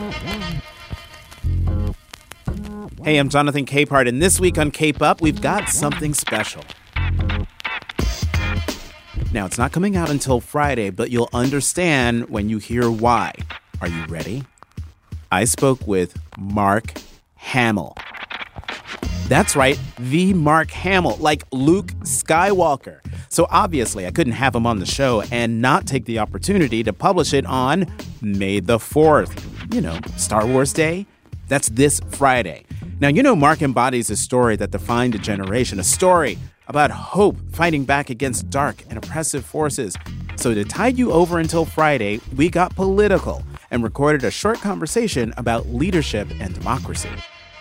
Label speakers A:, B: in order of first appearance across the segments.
A: Hey, I'm Jonathan Capehart, and this week on Cape Up, we've got something special. Now, it's not coming out until Friday, but you'll understand when you hear why. Are you ready? I spoke with Mark Hamill. That's right, the Mark Hamill, like Luke Skywalker. So obviously, I couldn't have him on the show and not take the opportunity to publish it on May the 4th. You know, Star Wars Day. That's this Friday. Now, you know Mark embodies a story that defined a generation, a story about hope fighting back against dark and oppressive forces. So to tide you over until Friday, we got political and recorded a short conversation about leadership and democracy.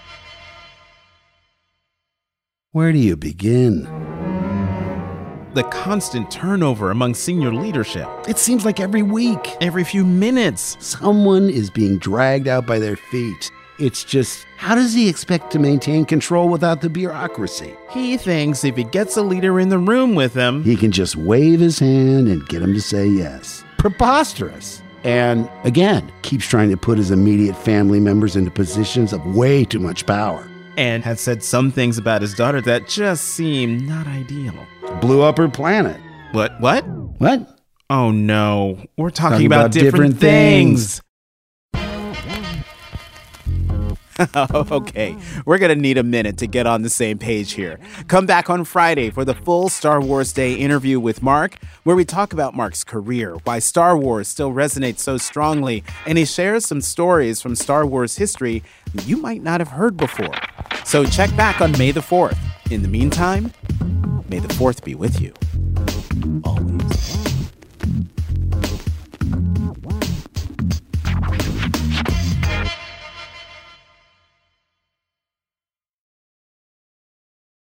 B: Where do you begin?
A: The constant turnover among senior leadership.
B: It seems like every week,
A: Every few minutes.
B: someone is being dragged out by their feet. It's just, how does he expect to maintain control without the bureaucracy?
A: He thinks if he gets a leader in the room with him,
B: He can just wave his hand and get him to say yes. Preposterous. And again, keeps trying to put his immediate family members into positions of way too much power.
A: and had said some things about his daughter that just seemed not ideal.
B: Blew up her planet.
A: What?
B: What?
A: Oh no, we're talking about different things. Okay, we're going to need a minute to get on the same page here. Come back on Friday for the full Star Wars Day interview with Mark, where we talk about Mark's career, why Star Wars still resonates so strongly, and he shares some stories from Star Wars history you might not have heard before. So check back on May the 4th. In the meantime, may the 4th be with you.